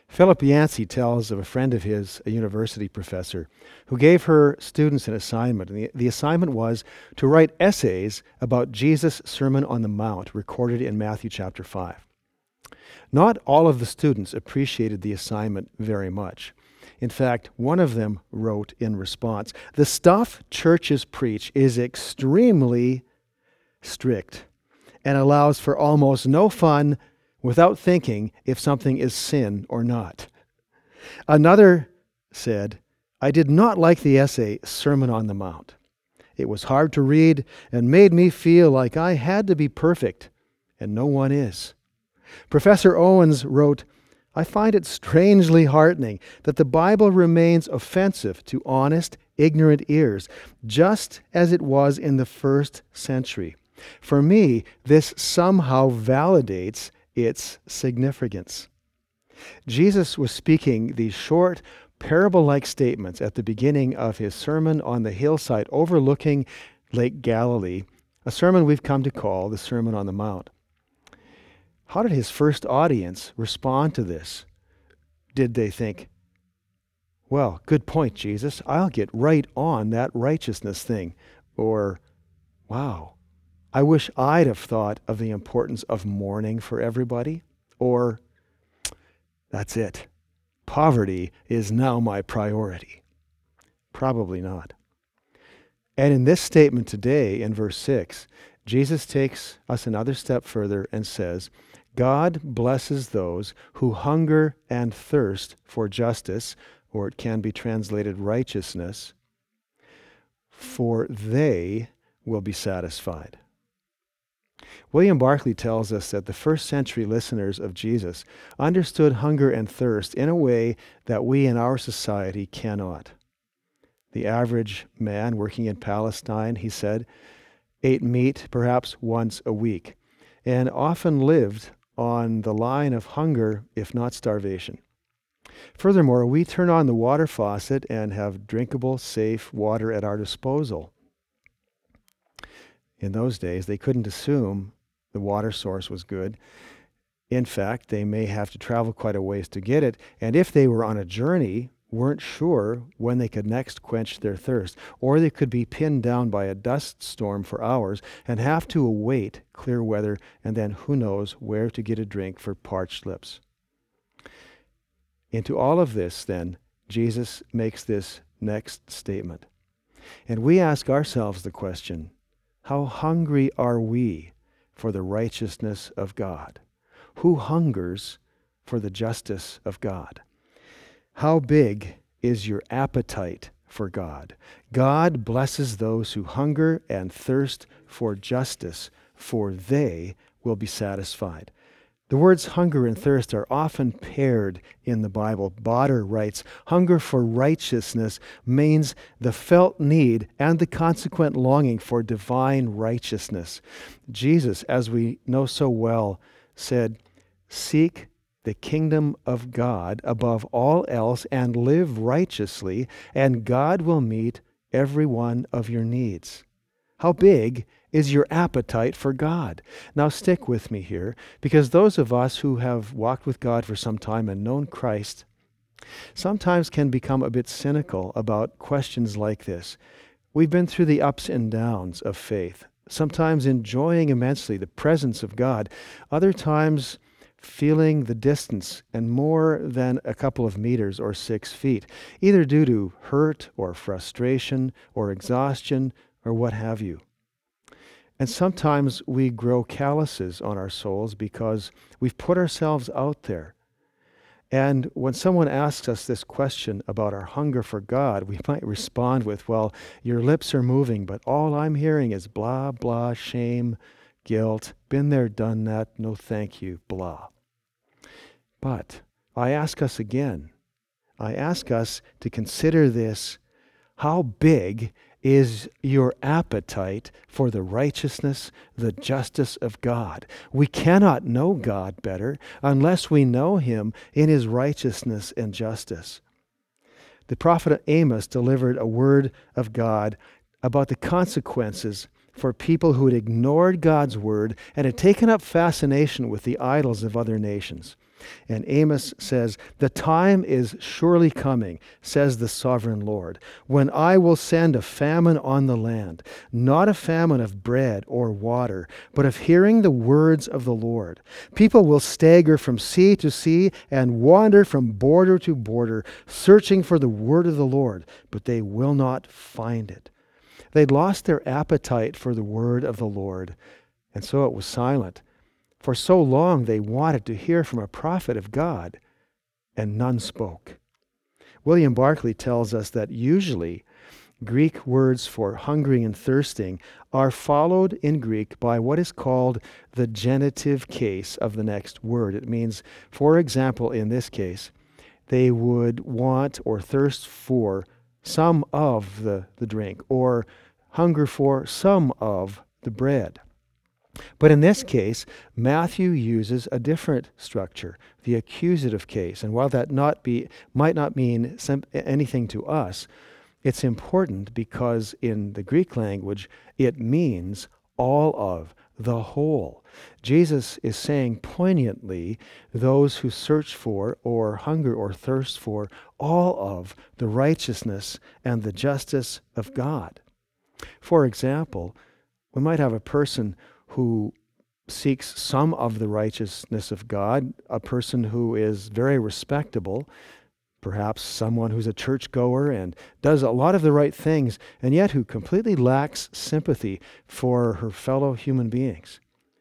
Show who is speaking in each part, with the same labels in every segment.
Speaker 1: Philip Yancey tells of a friend of his, a university professor, who gave her students an assignment. And the assignment was to write essays about Jesus' Sermon on the Mount, recorded in Matthew chapter 5. Not all of the students appreciated the assignment very much. In fact, one of them wrote in response, "The stuff churches preach is extremely strict and allows for almost no fun without thinking if something is sin or not." Another said, "I did not like the essay Sermon on the Mount. It was hard to read and made me feel like I had to be perfect, and no one is." Professor Owens wrote, "I find it strangely heartening that the Bible remains offensive to honest, ignorant ears, just as it was in the first century. For me, this somehow validates its significance." Jesus was speaking these short, parable-like statements at the beginning of his sermon on the hillside overlooking Lake Galilee, a sermon we've come to call the Sermon on the Mount. How did his first audience respond to this? Did they think, "Well, good point, Jesus. I'll get right on that righteousness thing"? Or, "Wow, I wish I'd have thought of the importance of mourning for everybody"? Or, "That's it. Poverty is now my priority"? Probably not. And in this statement today, in verse 6, Jesus takes us another step further and says, "God blesses those who hunger and thirst for justice," or it can be translated righteousness, "for they will be satisfied." William Barclay tells us that the first century listeners of Jesus understood hunger and thirst in a way that we in our society cannot. The average man working in Palestine, he said, ate meat perhaps once a week and often lived on the line of hunger, if not starvation. Furthermore, we turn on the water faucet and have drinkable, safe water at our disposal. In those days, they couldn't assume the water source was good. In fact, they may have to travel quite a ways to get it, and if they were on a journey, weren't sure when they could next quench their thirst, or they could be pinned down by a dust storm for hours and have to await clear weather, and then who knows where to get a drink for parched lips. Into all of this, then, Jesus makes this next statement. And we ask ourselves the question, how hungry are we for the righteousness of God? Who hungers for the justice of God? How big is your appetite for God? God blesses those who hunger and thirst for justice, for they will be satisfied. The words hunger and thirst are often paired in the Bible. Botter writes, "Hunger for righteousness means the felt need and the consequent longing for divine righteousness." Jesus, as we know so well, said, "Seek the kingdom of God above all else and live righteously, and God will meet every one of your needs." How big is your appetite for God? Now stick with me here, because those of us who have walked with God for some time and known Christ sometimes can become a bit cynical about questions like this. We've been through the ups and downs of faith, sometimes enjoying immensely the presence of God, other times feeling the distance and more than a couple of meters or 6 feet, either due to hurt or frustration or exhaustion or what have you. And sometimes we grow calluses on our souls because we've put ourselves out there. And when someone asks us this question about our hunger for God, we might respond with, "Well, your lips are moving, but all I'm hearing is blah, blah, shame, guilt, been there, done that, no thank you, blah." But I ask us again, I ask us to consider this: how big is your appetite for the righteousness, the justice of God? We cannot know God better unless we know Him in His righteousness and justice. The prophet Amos delivered a word of God about the consequences for people who had ignored God's word and had taken up fascination with the idols of other nations. And Amos says, "The time is surely coming, says the sovereign Lord, when I will send a famine on the land, not a famine of bread or water, but of hearing the words of the Lord. People will stagger from sea to sea and wander from border to border, searching for the word of the Lord, but they will not find it." They'd lost their appetite for the word of the Lord, and so it was silent. For so long they wanted to hear from a prophet of God, and none spoke. William Barclay tells us that usually Greek words for hungering and thirsting are followed in Greek by what is called the genitive case of the next word. It means, for example, in this case, they would want or thirst for some of the drink, or hunger for some of the bread. But in this case, Matthew uses a different structure, the accusative case. And while that might not mean anything to us, it's important because in the Greek language, it means all of, the whole. Jesus is saying poignantly, those who search for or hunger or thirst for all of the righteousness and the justice of God. For example, we might have a person who seeks some of the righteousness of God, a person who is very respectable, perhaps someone who's a churchgoer and does a lot of the right things, and yet who completely lacks sympathy for her fellow human beings.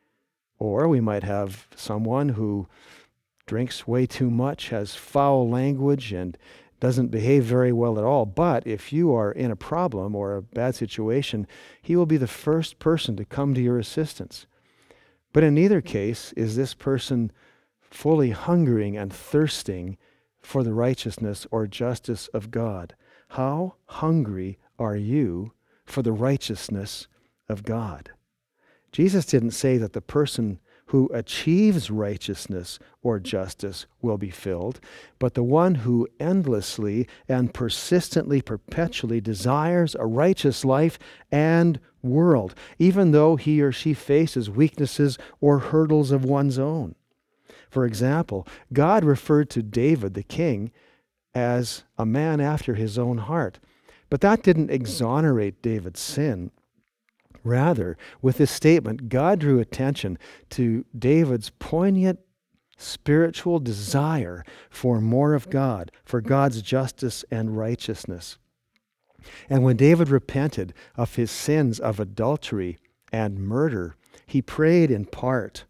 Speaker 1: Or we might have someone who drinks way too much, has foul language, and doesn't behave very well at all. But if you are in a problem or a bad situation, he will be the first person to come to your assistance. But in neither case is this person fully hungering and thirsting for the righteousness or justice of God. How hungry are you for the righteousness of God? Jesus didn't say that the person who achieves righteousness or justice will be filled, but the one who endlessly and persistently, perpetually desires a righteous life and world, even though he or she faces weaknesses or hurdles of one's own. For example, God referred to David, the king, as a man after his own heart. But that didn't exonerate David's sin. Rather, with this statement, God drew attention to David's poignant spiritual desire for more of God, for God's justice and righteousness. And when David repented of his sins of adultery and murder, he prayed in part,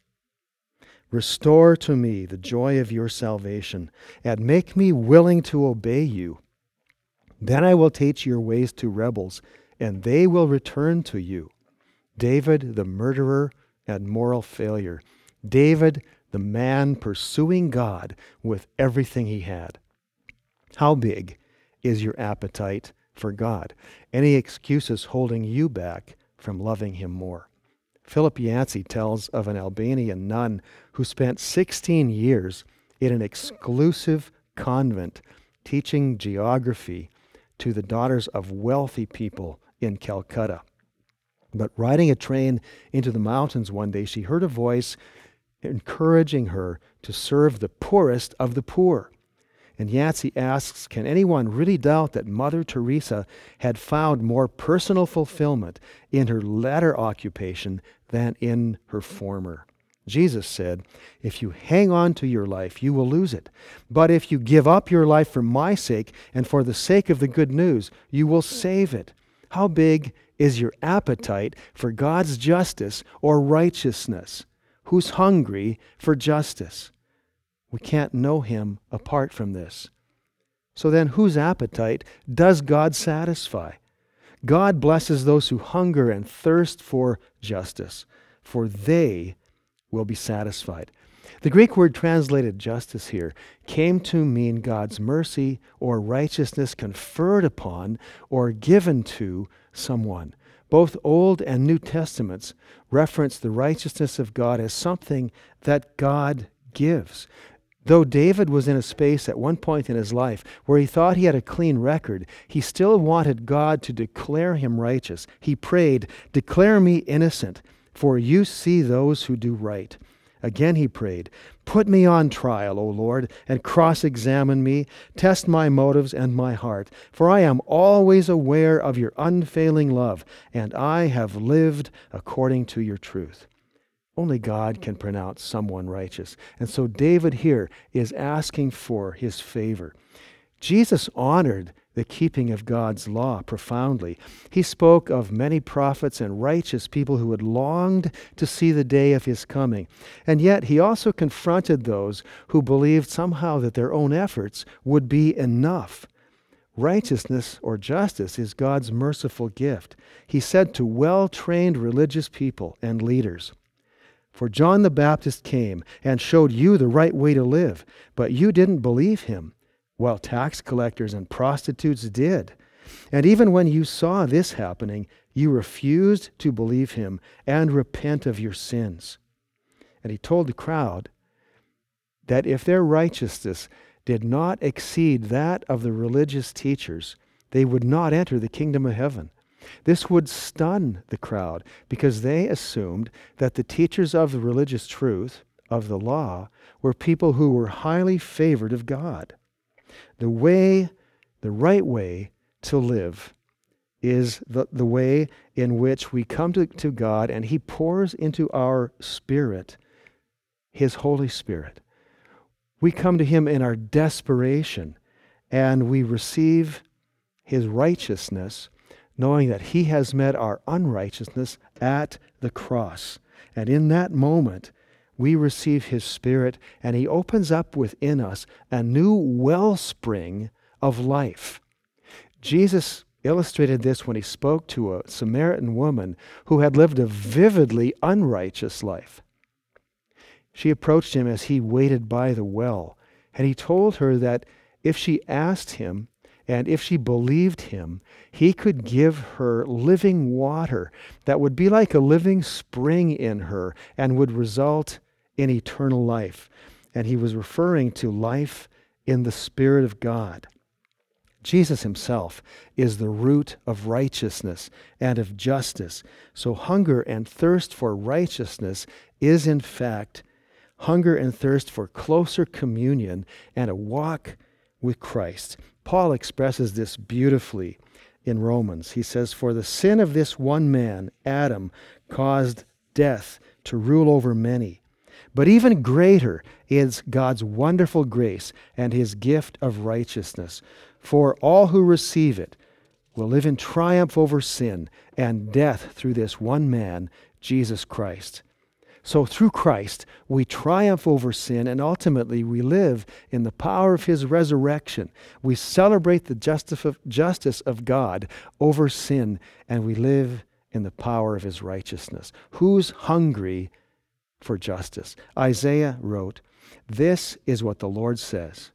Speaker 1: "Restore to me the joy of your salvation, and make me willing to obey you. Then I will teach your ways to rebels, and they will return to you." David, the murderer and moral failure. David, the man pursuing God with everything he had. How big is your appetite for God? Any excuses holding you back from loving him more? Philip Yancey tells of an Albanian nun who spent 16 years in an exclusive convent teaching geography to the daughters of wealthy people in Calcutta. But riding a train into the mountains one day, she heard a voice encouraging her to serve the poorest of the poor. And Yancey asks, can anyone really doubt that Mother Teresa had found more personal fulfillment in her latter occupation than in her former? Jesus said, "If you hang on to your life, you will lose it. But if you give up your life for my sake and for the sake of the good news, you will save it." How big is your appetite for God's justice or righteousness? Who's hungry for justice? We can't know him apart from this. So then, whose appetite does God satisfy? God blesses those who hunger and thirst for justice, for they will be satisfied. The Greek word translated justice here came to mean God's mercy or righteousness conferred upon or given to someone. Both Old and New Testaments reference the righteousness of God as something that God gives. Though David was in a space at one point in his life where he thought he had a clean record, he still wanted God to declare him righteous. He prayed, "Declare me innocent, for you see those who do right." Again he prayed, "Put me on trial, O Lord, and cross-examine me. Test my motives and my heart, for I am always aware of your unfailing love, and I have lived according to your truth." Only God can pronounce someone righteous. And so David here is asking for his favor. Jesus honored the keeping of God's law profoundly. He spoke of many prophets and righteous people who had longed to see the day of his coming. And yet he also confronted those who believed somehow that their own efforts would be enough. Righteousness or justice is God's merciful gift, he said to well-trained religious people and leaders. "For John the Baptist came and showed you the right way to live, but you didn't believe him, while tax collectors and prostitutes did. And even when you saw this happening, you refused to believe him and repent of your sins." And he told the crowd that if their righteousness did not exceed that of the religious teachers, they would not enter the kingdom of heaven. This would stun the crowd because they assumed that the teachers of the religious truth, of the law, were people who were highly favored of God. The right way to live is the way in which we come to God and he pours into our spirit his Holy Spirit. We come to him in our desperation and we receive his righteousness, knowing that he has met our unrighteousness at the cross. And in that moment, we receive his Spirit, and he opens up within us a new wellspring of life. Jesus illustrated this when he spoke to a Samaritan woman who had lived a vividly unrighteous life. She approached him as he waited by the well, and he told her that if she asked him, and if she believed him, he could give her living water that would be like a living spring in her and would result in eternal life. And he was referring to life in the Spirit of God. Jesus himself is the root of righteousness and of justice. So hunger and thirst for righteousness is in fact hunger and thirst for closer communion and a walk with Christ. Paul expresses this beautifully in Romans. He says, "For the sin of this one man, Adam, caused death to rule over many. But even greater is God's wonderful grace and his gift of righteousness. For all who receive it will live in triumph over sin and death through this one man, Jesus Christ." So through Christ, we triumph over sin, and ultimately we live in the power of his resurrection. We celebrate the justice of God over sin, and we live in the power of his righteousness. Who's hungry for justice? Isaiah wrote, "This is what the Lord says.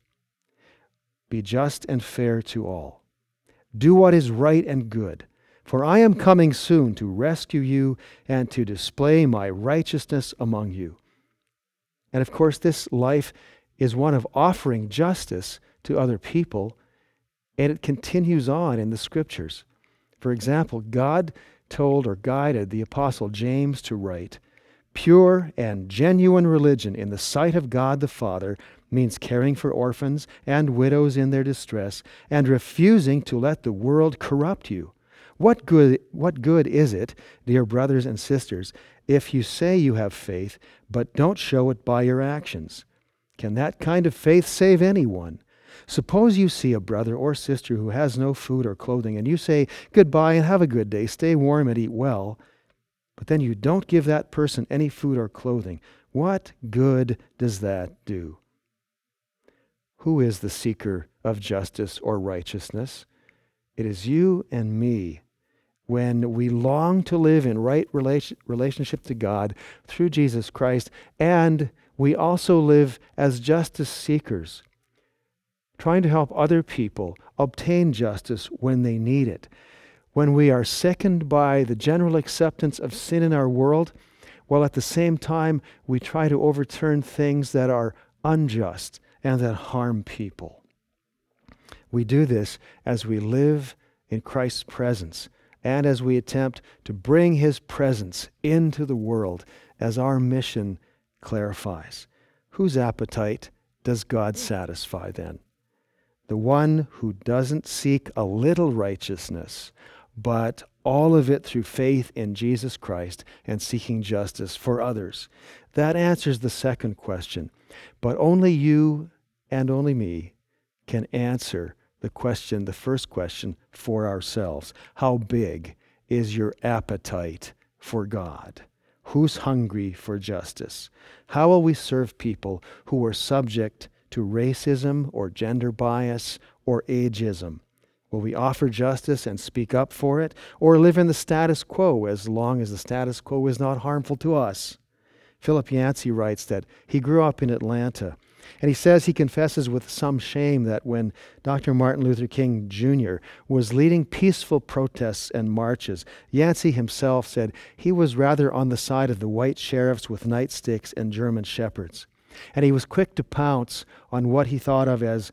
Speaker 1: Be just and fair to all. Do what is right and good. For I am coming soon to rescue you and to display my righteousness among you." And of course, this life is one of offering justice to other people, and it continues on in the Scriptures. For example, God told or guided the Apostle James to write, "Pure and genuine religion in the sight of God the Father means caring for orphans and widows in their distress and refusing to let the world corrupt you. What good is it, dear brothers and sisters, if you say you have faith, but don't show it by your actions? Can that kind of faith save anyone? Suppose you see a brother or sister who has no food or clothing, and you say, 'Goodbye and have a good day, stay warm and eat well,' but then you don't give that person any food or clothing. What good does that do?" Who is the seeker of justice or righteousness? It is you and me. When we long to live in right relationship to God through Jesus Christ, and we also live as justice seekers, trying to help other people obtain justice when they need it. When we are sickened by the general acceptance of sin in our world, while at the same time we try to overturn things that are unjust and that harm people. We do this as we live in Christ's presence and as we attempt to bring his presence into the world as our mission clarifies. Whose appetite does God satisfy then? The one who doesn't seek a little righteousness, but all of it through faith in Jesus Christ and seeking justice for others. That answers the second question. But only you and only me can answer the first question for ourselves. How big is your appetite for God? Who's hungry for justice? How will we serve people who are subject to racism or gender bias or ageism? Will we offer justice and speak up for it, or live in the status quo as long as the status quo is not harmful to us? Philip Yancey writes that he grew up in Atlanta, and he says he confesses with some shame that when Dr. Martin Luther King Jr. was leading peaceful protests and marches, Yancey himself said he was rather on the side of the white sheriffs with nightsticks and German shepherds. And he was quick to pounce on what he thought of as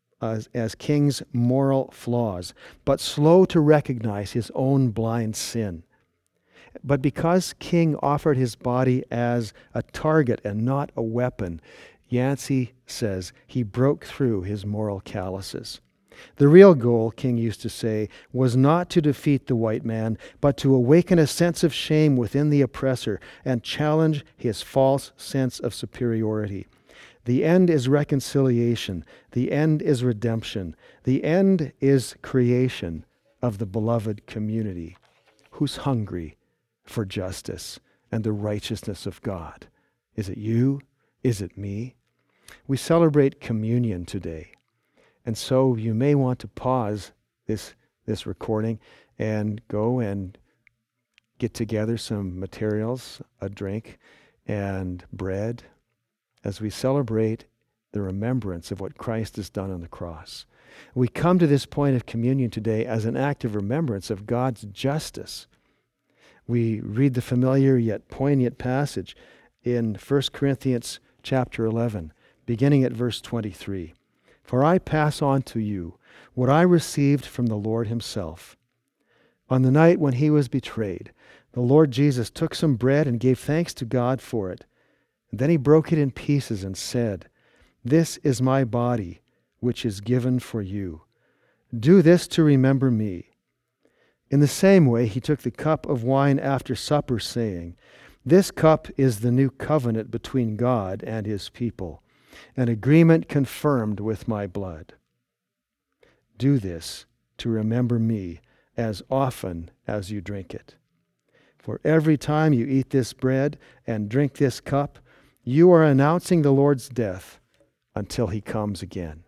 Speaker 1: King's moral flaws, but slow to recognize his own blind sin. But because King offered his body as a target and not a weapon, Yancey says he broke through his moral calluses. The real goal, King used to say, was not to defeat the white man, but to awaken a sense of shame within the oppressor and challenge his false sense of superiority. The end is reconciliation. The end is redemption. The end is creation of the beloved community. Who's hungry for justice and the righteousness of God? Is it you? Is it me? We celebrate communion today. And so you may want to pause this recording and go and get together some materials, a drink and bread, as we celebrate the remembrance of what Christ has done on the cross. We come to this point of communion today as an act of remembrance of God's justice. We read the familiar yet poignant passage in 1 Corinthians chapter 11, beginning at verse 23. For I pass on to you what I received from the Lord himself. On the night when he was betrayed, the Lord Jesus took some bread and gave thanks to God for it. And then he broke it in pieces and said, This is my body, which is given for you. Do this to remember me. In the same way, he took the cup of wine after supper, saying, This cup is the new covenant between God and his people, an agreement confirmed with my blood. Do this to remember me as often as you drink it. For every time you eat this bread and drink this cup, you are announcing the Lord's death until he comes again.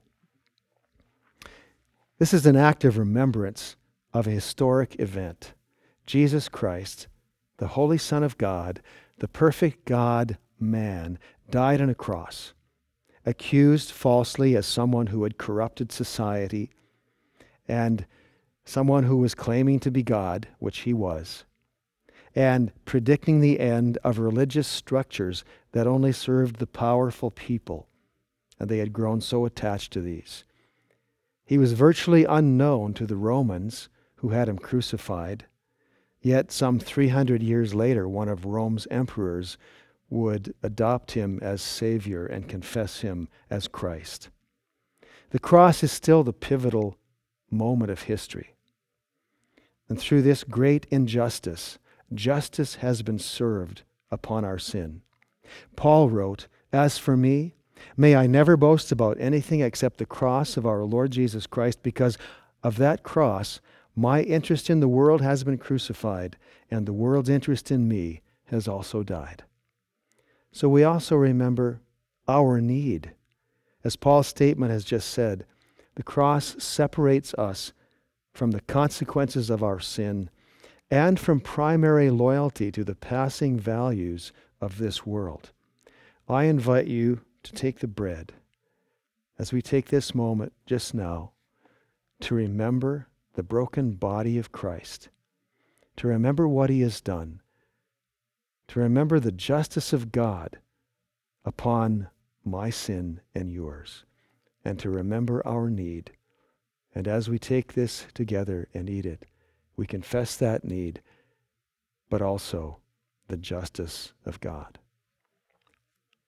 Speaker 1: This is an act of remembrance of a historic event. Jesus Christ, the Holy Son of God, the perfect God-man, died on a cross, accused falsely as someone who had corrupted society and someone who was claiming to be God, which he was, and predicting the end of religious structures that only served the powerful people, and they had grown so attached to these. He was virtually unknown to the Romans who had him crucified, yet some 300 years later, one of Rome's emperors would adopt him as Savior and confess him as Christ. The cross is still the pivotal moment of history. And through this great injustice, justice has been served upon our sin. Paul wrote, As for me, may I never boast about anything except the cross of our Lord Jesus Christ, because of that cross, my interest in the world has been crucified, and the world's interest in me has also died. So we also remember our need. As Paul's statement has just said, the cross separates us from the consequences of our sin and from primary loyalty to the passing values of this world. I invite you to take the bread as we take this moment just now to remember the broken body of Christ, to remember what he has done, to remember the justice of God upon my sin and yours, and to remember our need. And as we take this together and eat it, we confess that need, but also the justice of God.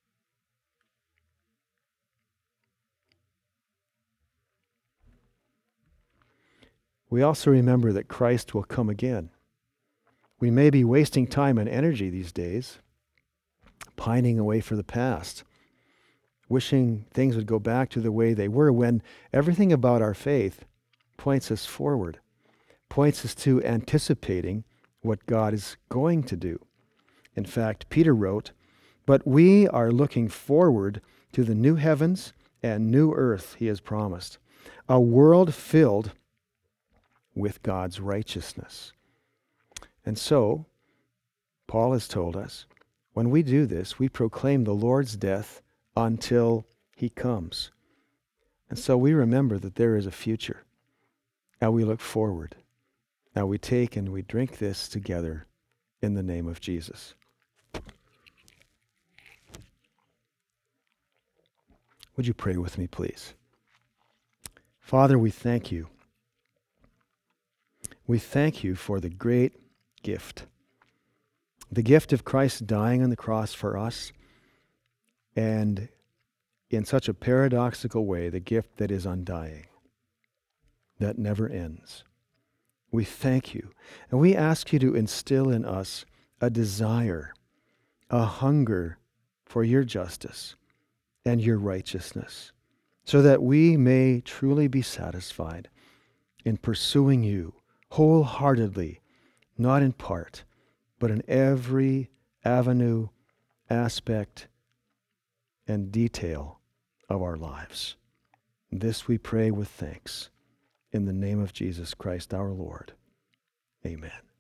Speaker 1: we also remember that Christ will come again. We may be wasting time and energy these days, pining away for the past, wishing things would go back to the way they were, when everything about our faith points us forward, points us to anticipating what God is going to do. In fact, Peter wrote, "But we are looking forward to the new heavens and new earth he has promised, a world filled with God's righteousness." And so, Paul has told us, when we do this, we proclaim the Lord's death until he comes. And so we remember that there is a future, and we look forward. Now we take and we drink this together in the name of Jesus. Would you pray with me, please? Father, we thank you. We thank you for the great gift, the gift of Christ dying on the cross for us, and in such a paradoxical way, the gift that is undying, that never ends. We thank you, and we ask you to instill in us a desire, a hunger for your justice and your righteousness, so that we may truly be satisfied in pursuing you wholeheartedly, not in part, but in every avenue, aspect, and detail of our lives. This we pray with thanks in the name of Jesus Christ our Lord. Amen.